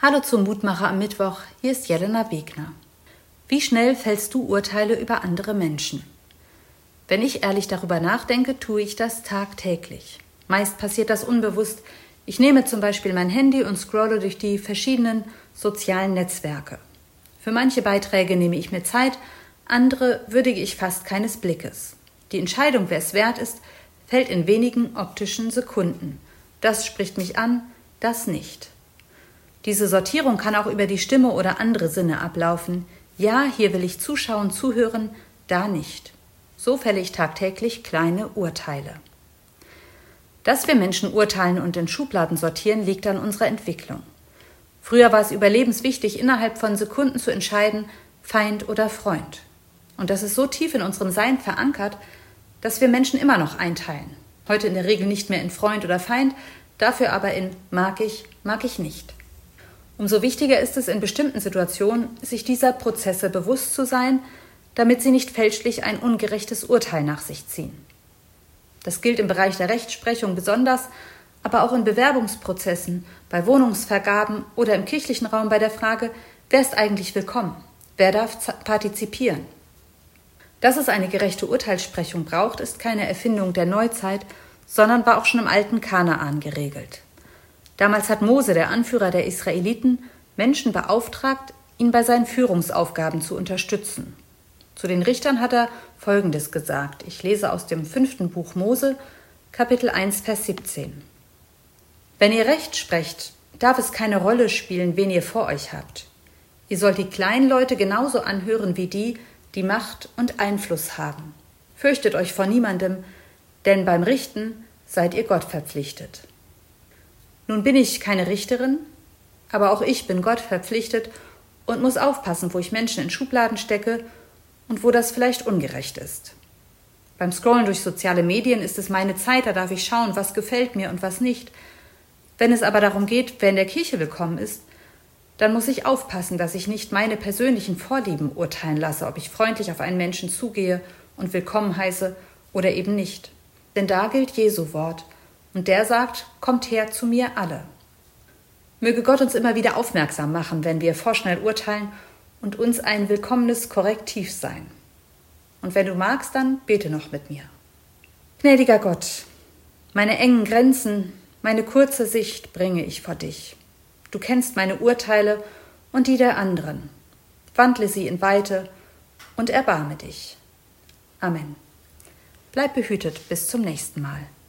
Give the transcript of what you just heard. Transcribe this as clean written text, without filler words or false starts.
Hallo zum Mutmacher am Mittwoch, hier ist Jelena Wegner. Wie schnell fällst du Urteile über andere Menschen? Wenn ich ehrlich darüber nachdenke, tue ich das tagtäglich. Meist passiert das unbewusst. Ich nehme zum Beispiel mein Handy und scrolle durch die verschiedenen sozialen Netzwerke. Für manche Beiträge nehme ich mir Zeit, andere würdige ich fast keines Blickes. Die Entscheidung, wer es wert ist, fällt in wenigen optischen Sekunden. Das spricht mich an, das nicht. Diese Sortierung kann auch über die Stimme oder andere Sinne ablaufen. Ja, hier will ich zuschauen, zuhören, da nicht. So fälle ich tagtäglich kleine Urteile. Dass wir Menschen urteilen und in Schubladen sortieren, liegt an unserer Entwicklung. Früher war es überlebenswichtig, innerhalb von Sekunden zu entscheiden, Feind oder Freund. Und das ist so tief in unserem Sein verankert, dass wir Menschen immer noch einteilen. Heute in der Regel nicht mehr in Freund oder Feind, dafür aber in mag ich nicht. Umso wichtiger ist es in bestimmten Situationen, sich dieser Prozesse bewusst zu sein, damit sie nicht fälschlich ein ungerechtes Urteil nach sich ziehen. Das gilt im Bereich der Rechtsprechung besonders, aber auch in Bewerbungsprozessen, bei Wohnungsvergaben oder im kirchlichen Raum bei der Frage, wer ist eigentlich willkommen, wer darf partizipieren. Dass es eine gerechte Urteilssprechung braucht, ist keine Erfindung der Neuzeit, sondern war auch schon im alten Kanaan geregelt. Damals hat Mose, der Anführer der Israeliten, Menschen beauftragt, ihn bei seinen Führungsaufgaben zu unterstützen. Zu den Richtern hat er Folgendes gesagt. Ich lese aus dem 5. Buch Mose, Kapitel 1, Vers 17. Wenn ihr Recht sprecht, darf es keine Rolle spielen, wen ihr vor euch habt. Ihr sollt die kleinen Leute genauso anhören wie die, die Macht und Einfluss haben. Fürchtet euch vor niemandem, denn beim Richten seid ihr Gott verpflichtet. Nun bin ich keine Richterin, aber auch ich bin Gott verpflichtet und muss aufpassen, wo ich Menschen in Schubladen stecke und wo das vielleicht ungerecht ist. Beim Scrollen durch soziale Medien ist es meine Zeit, da darf ich schauen, was gefällt mir und was nicht. Wenn es aber darum geht, wer in der Kirche willkommen ist, dann muss ich aufpassen, dass ich nicht meine persönlichen Vorlieben urteilen lasse, ob ich freundlich auf einen Menschen zugehe und willkommen heiße oder eben nicht. Denn da gilt Jesu Wort. Und der sagt, kommt her zu mir alle. Möge Gott uns immer wieder aufmerksam machen, wenn wir vorschnell urteilen und uns ein willkommenes Korrektiv sein. Und wenn du magst, dann bete noch mit mir. Gnädiger Gott, meine engen Grenzen, meine kurze Sicht bringe ich vor dich. Du kennst meine Urteile und die der anderen. Wandle sie in Weite und erbarme dich. Amen. Bleib behütet bis zum nächsten Mal.